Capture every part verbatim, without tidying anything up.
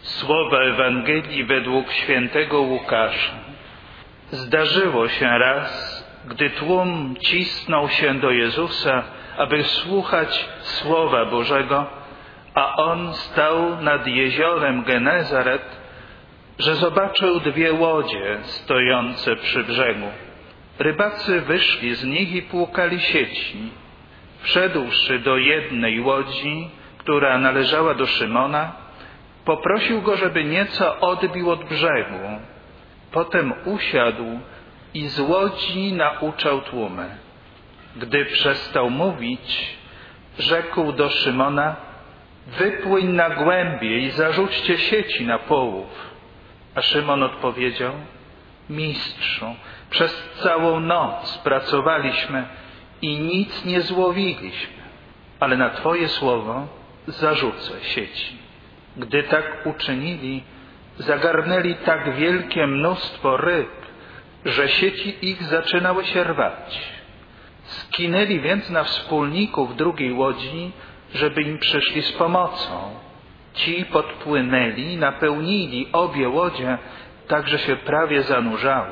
Słowa Ewangelii według świętego Łukasza. Zdarzyło się raz, gdy tłum cisnął się do Jezusa, aby słuchać Słowa Bożego, a On stał nad jeziorem Genezaret, że zobaczył dwie łodzie stojące przy brzegu. Rybacy wyszli z nich i płukali sieci. Wszedłszy do jednej łodzi, która należała do Szymona, poprosił go, żeby nieco odbił od brzegu. Potem usiadł i z łodzi nauczał tłumy. Gdy przestał mówić, rzekł do Szymona: wypłyń na głębie i zarzućcie sieci na połów. A Szymon odpowiedział: Mistrzu, przez całą noc pracowaliśmy i nic nie złowiliśmy, ale na Twoje słowo zarzucę sieci. Gdy tak uczynili, zagarnęli tak wielkie mnóstwo ryb, że sieci ich zaczynały się rwać. Skinęli więc na wspólników drugiej łodzi, żeby im przyszli z pomocą. Ci podpłynęli, napełnili obie łodzie, tak że się prawie zanurzały.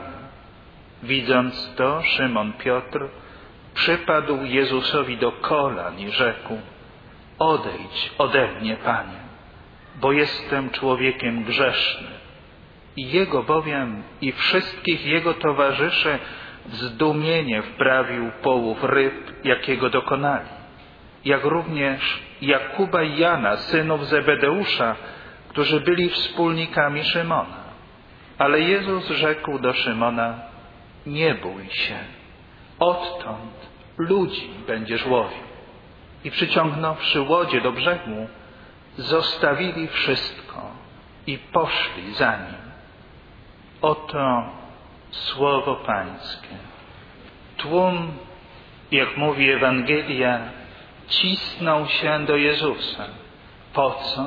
Widząc to, Szymon Piotr przypadł Jezusowi do kolan i rzekł: odejdź ode mnie, Panie, bo jestem człowiekiem grzesznym. I jego bowiem i wszystkich jego towarzyszy w zdumienie wprawił połów ryb, jakiego dokonali, jak również Jakuba i Jana, synów Zebedeusza, którzy byli wspólnikami Szymona. Ale Jezus rzekł do Szymona: nie bój się, odtąd ludzi będziesz łowił. I przyciągnąwszy łodzie do brzegu, zostawili wszystko i poszli za nim. Oto słowo Pańskie. Tłum, jak mówi Ewangelia, cisnął się do Jezusa. Po co?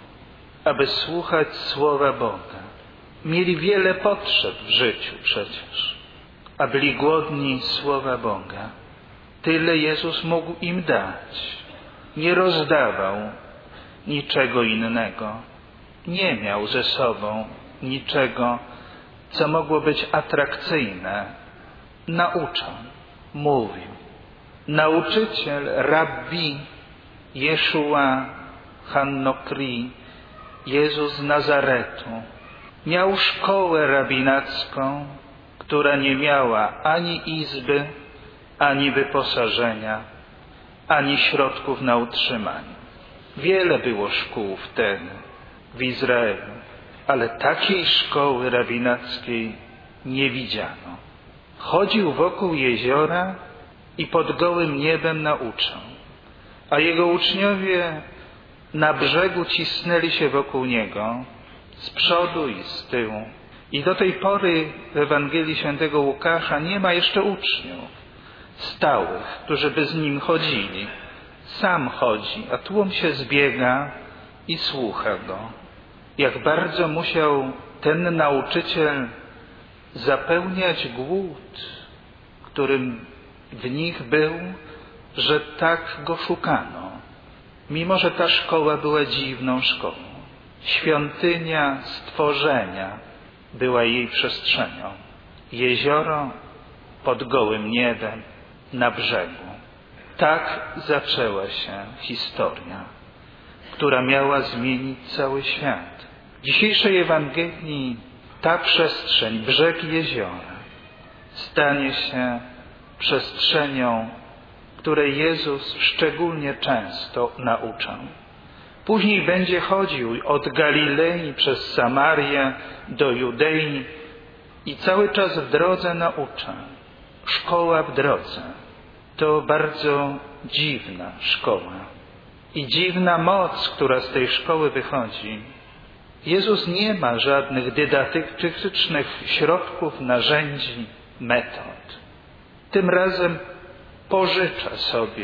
Aby słuchać Słowa Boga. Mieli wiele potrzeb w życiu przecież, a byli głodni Słowa Boga. Tyle Jezus mógł im dać. Nie rozdawał niczego innego. Nie miał ze sobą niczego, co mogło być atrakcyjne. Nauczał, mówił. Nauczyciel, rabbi, Jeszua Hannokri, Jezus z Nazaretu, miał szkołę rabinacką, która nie miała ani izby, ani wyposażenia, ani środków na utrzymanie. Wiele było szkół wtedy w Izraelu, ale takiej szkoły rabinackiej nie widziano. Chodził wokół jeziora i pod gołym niebem nauczał, a jego uczniowie na brzegu cisnęli się wokół niego, z przodu i z tyłu. I do tej pory w Ewangelii świętego Łukasza nie ma jeszcze uczniów stałych, którzy by z nim chodzili. Sam chodzi, a tłum się zbiega i słucha go. Jak bardzo musiał ten nauczyciel zapełniać głód, którym w nich był, że tak go szukano. Mimo że ta szkoła była dziwną szkołą. Świątynia stworzenia była jej przestrzenią. Jezioro pod gołym niebem na brzegu. Tak zaczęła się historia, która miała zmienić cały świat. W dzisiejszej Ewangelii ta przestrzeń, brzeg jeziora, stanie się przestrzenią, której Jezus szczególnie często nauczał. Później będzie chodził od Galilei przez Samarię do Judei i cały czas w drodze naucza. Szkoła w drodze to bardzo dziwna szkoła i dziwna moc, która z tej szkoły wychodzi. Jezus nie ma żadnych dydaktycznych środków, narzędzi, metod. Tym razem pożycza sobie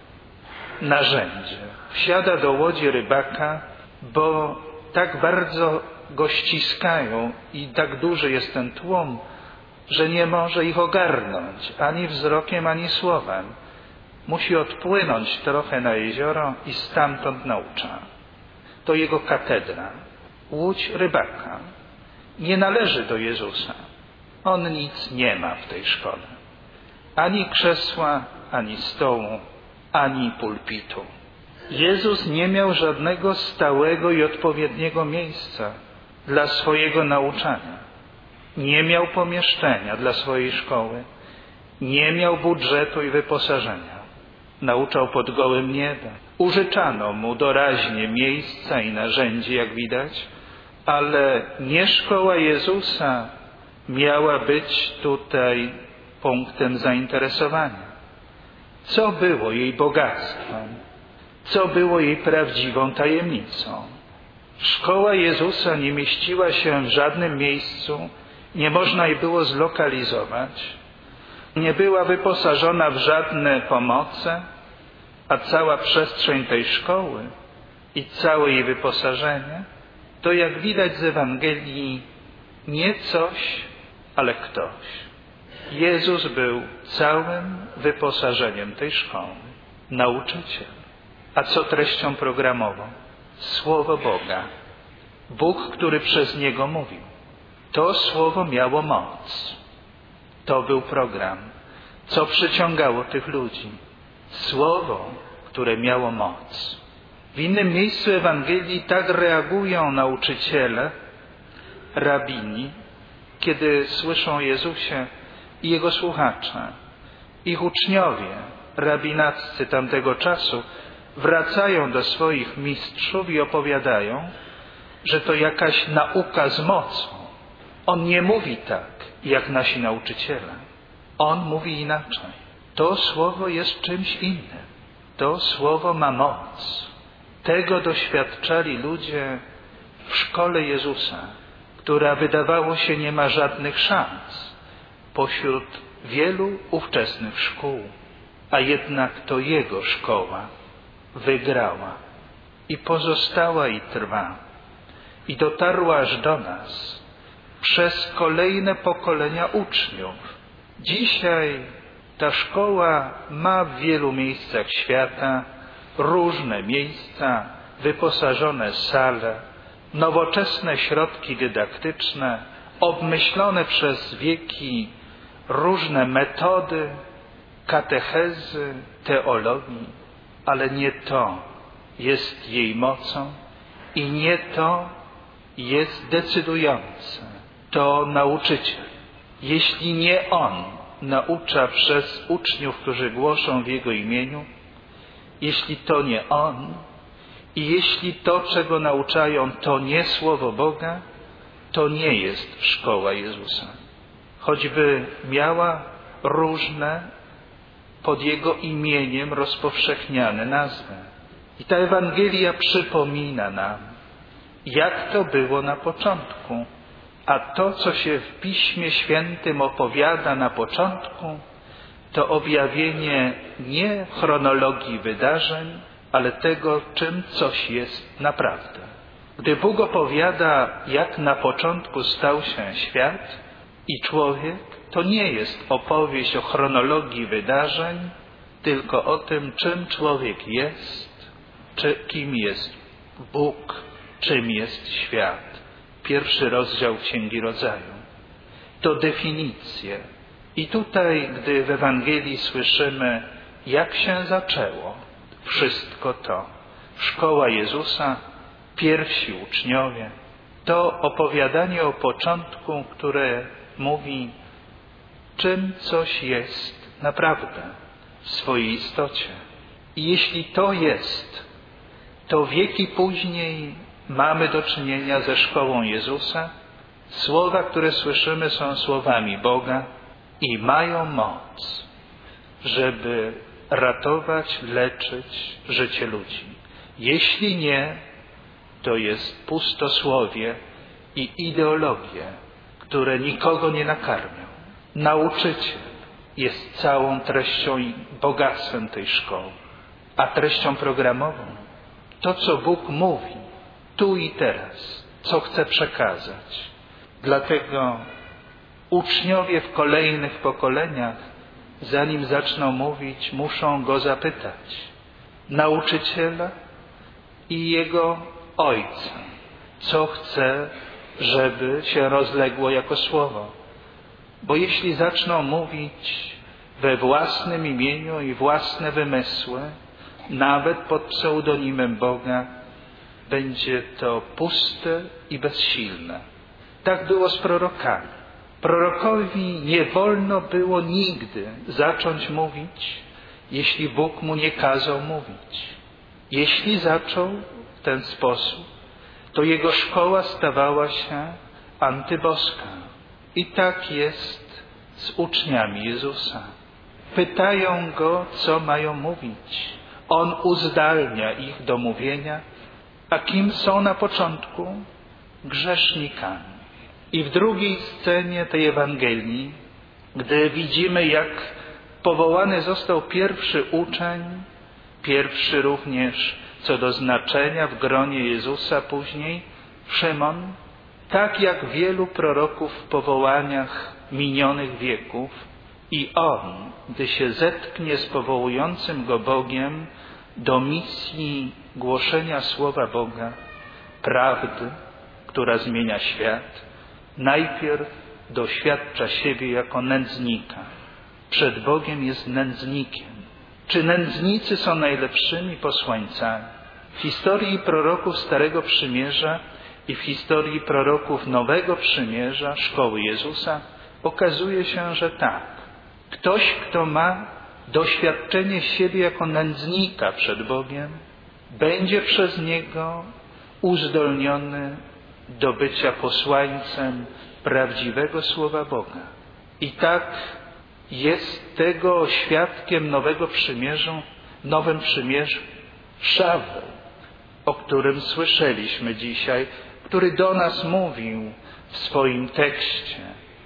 narzędzie. Wsiada do łodzi rybaka, bo tak bardzo go ściskają i tak duży jest ten tłum, że nie może ich ogarnąć ani wzrokiem, ani słowem. Musi odpłynąć trochę na jezioro i stamtąd naucza. To jego katedra. łódź rybaka. Nie należy do Jezusa. On nic nie ma w tej szkole. Ani krzesła, ani stołu, ani pulpitu. Jezus nie miał żadnego stałego i odpowiedniego miejsca dla swojego nauczania. Nie miał pomieszczenia dla swojej szkoły. Nie miał budżetu i wyposażenia. Nauczał pod gołym niebem. Użyczano mu doraźnie miejsca i narzędzi, jak widać, ale nie szkoła Jezusa miała być tutaj punktem zainteresowania. Co było jej bogactwem? Co było jej prawdziwą tajemnicą? Szkoła Jezusa nie mieściła się w żadnym miejscu, nie można jej było zlokalizować, nie była wyposażona w żadne pomoce, a cała przestrzeń tej szkoły i całe jej wyposażenie to, jak widać z Ewangelii, nie coś, ale ktoś. Jezus był całym wyposażeniem tej szkoły. Nauczyciel. A co treścią programową? Słowo Boga. Bóg, który przez Niego mówił. To słowo miało moc. To był program. Co przyciągało tych ludzi? Słowo, które miało moc. W innym miejscu Ewangelii tak reagują nauczyciele, rabini, kiedy słyszą o Jezusie i Jego słuchacze. Ich uczniowie, rabinaccy tamtego czasu, wracają do swoich mistrzów i opowiadają, że to jakaś nauka z mocą. On nie mówi tak, jak nasi nauczyciele. On mówi inaczej. To słowo jest czymś innym. To słowo ma moc. Tego doświadczali ludzie w szkole Jezusa, która wydawało się nie ma żadnych szans pośród wielu ówczesnych szkół, a jednak to Jego szkoła wygrała i pozostała i trwa i dotarła aż do nas przez kolejne pokolenia uczniów. Dzisiaj ta szkoła ma w wielu miejscach świata różne miejsca, wyposażone sale, nowoczesne środki dydaktyczne, obmyślone przez wieki różne metody, katechezy, teologii, ale nie to jest jej mocą i nie to jest decydujące. To nauczyciel. Jeśli nie on naucza przez uczniów, którzy głoszą w Jego imieniu, jeśli to nie on i jeśli to, czego nauczają, to nie Słowo Boga, to nie jest szkoła Jezusa. Choćby miała różne pod Jego imieniem rozpowszechniane nazwy. I ta Ewangelia przypomina nam, jak to było na początku. A to, co się w Piśmie Świętym opowiada na początku, to objawienie nie chronologii wydarzeń, ale tego, czym coś jest naprawdę. Gdy Bóg opowiada, jak na początku stał się świat i człowiek, to nie jest opowieść o chronologii wydarzeń, tylko o tym, czym człowiek jest, czy kim jest Bóg, czym jest świat. Pierwszy rozdział Księgi Rodzaju. To definicje. I tutaj, gdy w Ewangelii słyszymy, jak się zaczęło wszystko to, szkoła Jezusa, pierwsi uczniowie, to opowiadanie o początku, które mówi, czym coś jest naprawdę w swojej istocie. I jeśli to jest, to wieki później mamy do czynienia ze szkołą Jezusa. Słowa, które słyszymy, są słowami Boga i mają moc, żeby ratować, leczyć życie ludzi. Jeśli nie, to jest pustosłowie i ideologie, które nikogo nie nakarmią. Nauczyciel jest całą treścią i bogactwem tej szkoły, a treścią programową to, co Bóg mówi tu i teraz, co chce przekazać. Dlatego uczniowie w kolejnych pokoleniach, zanim zaczną mówić, muszą Go zapytać. Nauczyciela i Jego Ojca. co chce, żeby się rozległo jako słowo. Bo jeśli zaczną mówić we własnym imieniu i własne wymysły, nawet pod pseudonimem Boga, będzie to puste i bezsilne. Tak było z prorokami. Prorokowi nie wolno było nigdy zacząć mówić, jeśli Bóg mu nie kazał mówić. Jeśli zaczął w ten sposób, to jego szkoła stawała się antyboska. I tak jest z uczniami Jezusa. Pytają Go, co mają mówić. On uzdalnia ich do mówienia, a kim są na początku? Grzesznikami. I w drugiej scenie tej Ewangelii, gdy widzimy, jak powołany został pierwszy uczeń, pierwszy również co do znaczenia w gronie Jezusa później, Szymon, tak jak wielu proroków w powołaniach minionych wieków, i on, gdy się zetknie z powołującym go Bogiem do misji głoszenia Słowa Boga, prawdy, która zmienia świat, najpierw doświadcza siebie jako nędznika. Przed Bogiem jest nędznikiem. Czy nędznicy są najlepszymi posłańcami? W historii proroków Starego Przymierza i w historii proroków Nowego Przymierza, szkoły Jezusa, okazuje się, że tak. Ktoś, kto ma doświadczenie siebie jako nędznika przed Bogiem, będzie przez Niego uzdolniony do bycia posłańcem prawdziwego Słowa Boga. I tak jest tego świadkiem Nowego Przymierza, Nowym Przymierzu Szaweł, o którym słyszeliśmy dzisiaj, który do nas mówił w swoim tekście,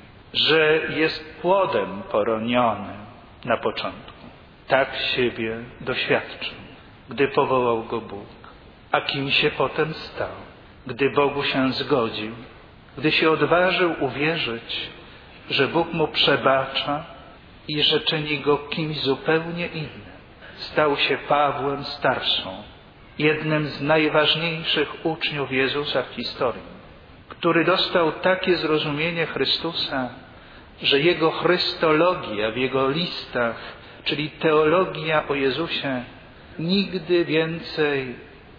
że jest płodem poronionym na początku. Tak siebie doświadczył, gdy powołał go Bóg. A kim się potem stał? Gdy Bogu się zgodził, gdy się odważył uwierzyć, że Bóg mu przebacza i że czyni go kimś zupełnie innym. Stał się Pawłem starszą, jednym z najważniejszych uczniów Jezusa w historii, który dostał takie zrozumienie Chrystusa, że jego chrystologia w jego listach, czyli teologia o Jezusie, nigdy więcej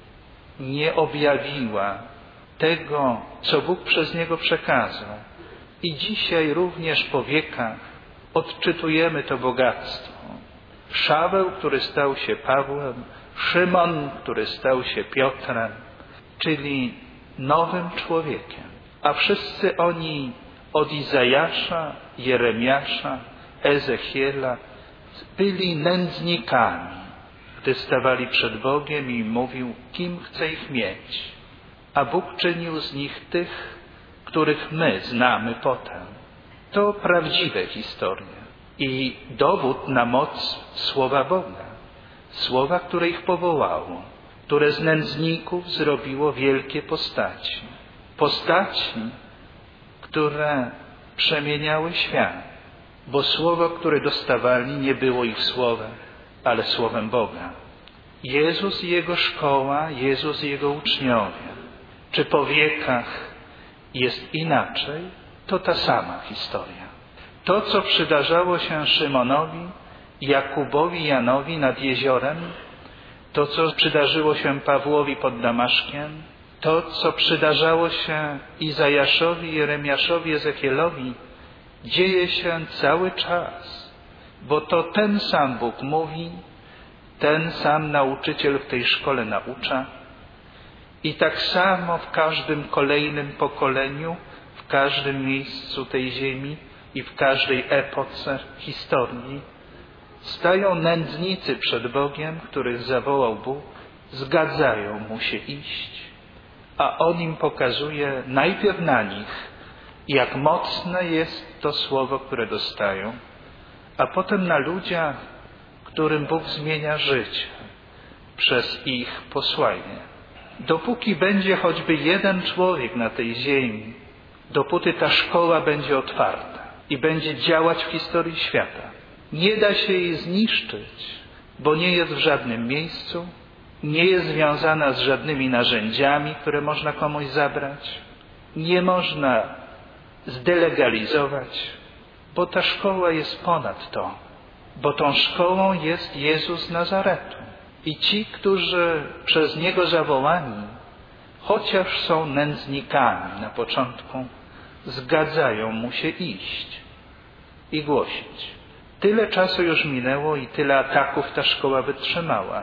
nie objawiła tego, co Bóg przez niego przekazał. I dzisiaj również po wiekach odczytujemy to bogactwo. Szaweł, który stał się Pawłem, Szymon, który stał się Piotrem, czyli nowym człowiekiem. A wszyscy oni od Izajasza, Jeremiasza, Ezechiela byli nędznikami, gdy stawali przed Bogiem i mówił, kim chce ich mieć. A Bóg czynił z nich tych, których my znamy potem. To prawdziwe historie i dowód na moc Słowa Boga. Słowa, które ich powołało, które z nędzników zrobiło wielkie postaci. Postaci, które przemieniały świat, bo słowo, które dostawali, nie było ich słowem, ale słowem Boga. Jezus i Jego szkoła, Jezus i Jego uczniowie. Czy po wiekach jest inaczej? To ta sama historia. To, co przydarzało się Szymonowi, Jakubowi, Janowi nad jeziorem, to, co przydarzyło się Pawłowi pod Damaszkiem, to, co przydarzało się Izajaszowi, Jeremiaszowi, Ezechielowi, dzieje się cały czas, bo to ten sam Bóg mówi, ten sam nauczyciel w tej szkole naucza i tak samo w każdym kolejnym pokoleniu, w każdym miejscu tej ziemi i w każdej epoce historii stają nędznicy przed Bogiem, których zawołał Bóg, zgadzają mu się iść, a On im pokazuje najpierw na nich, jak mocne jest to słowo, które dostają, a potem na ludziach, którym Bóg zmienia życie przez ich posłanie. Dopóki będzie choćby jeden człowiek na tej ziemi, dopóty ta szkoła będzie otwarta i będzie działać w historii świata. Nie da się jej zniszczyć, bo nie jest w żadnym miejscu, Nie jest związana z żadnymi narzędziami, które można komuś zabrać. Nie można zdelegalizować, bo ta szkoła jest ponad to. Bo tą szkołą jest Jezus z Nazaretu. I ci, którzy przez Niego zawołani, chociaż są nędznikami na początku, zgadzają mu się iść i głosić. Tyle czasu już minęło i tyle ataków ta szkoła wytrzymała.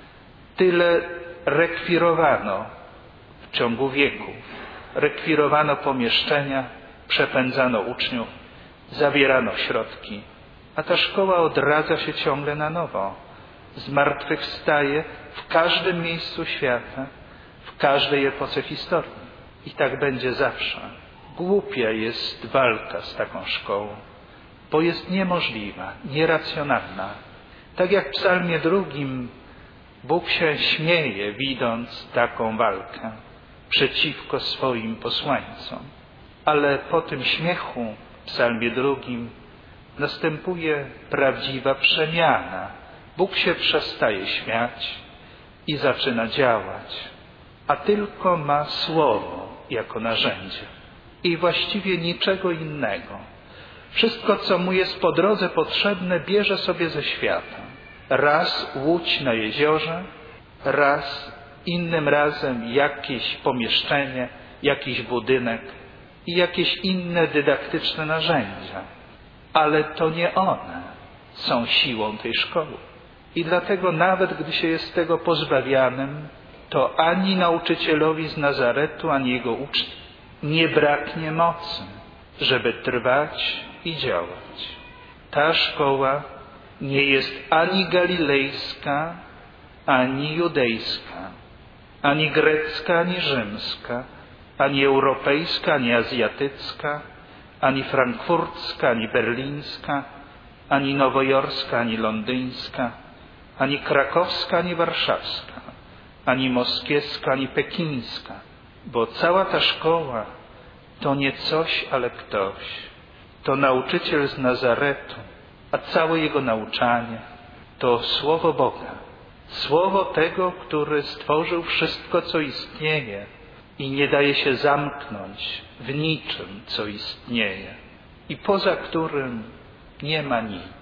Tyle rekwirowano w ciągu wieków. Rekwirowano pomieszczenia, przepędzano uczniów, zabierano środki. A ta szkoła odradza się ciągle na nowo. Zmartwychwstaje w każdym miejscu świata, w każdej epoce historii. I tak będzie zawsze. Głupia jest walka z taką szkołą, bo jest niemożliwa, nieracjonalna. Tak jak w psalmie drugim Bóg się śmieje, widząc taką walkę przeciwko swoim posłańcom. Ale po tym śmiechu w psalmie drugim następuje prawdziwa przemiana. Bóg się przestaje śmiać i zaczyna działać, a tylko ma Słowo jako narzędzie i właściwie niczego innego. Wszystko, co mu jest po drodze potrzebne, bierze sobie ze świata. Raz łódź na jeziorze, raz innym razem jakieś pomieszczenie, jakiś budynek i jakieś inne dydaktyczne narzędzia. Ale to nie one są siłą tej szkoły. I dlatego nawet gdy się jest tego pozbawianym, to ani nauczycielowi z Nazaretu, ani jego uczniom nie braknie mocy, żeby trwać i działać. Ta szkoła nie jest ani galilejska, ani judejska, ani grecka, ani rzymska, ani europejska, ani azjatycka, ani frankfurcka, ani berlińska, ani nowojorska, ani londyńska, ani krakowska, ani warszawska, ani moskiewska, ani pekińska, bo cała ta szkoła to nie coś, ale ktoś. To nauczyciel z Nazaretu, a całe jego nauczanie to Słowo Boga. Słowo tego, który stworzył wszystko, co istnieje i nie daje się zamknąć w niczym, co istnieje i poza którym nie ma nic.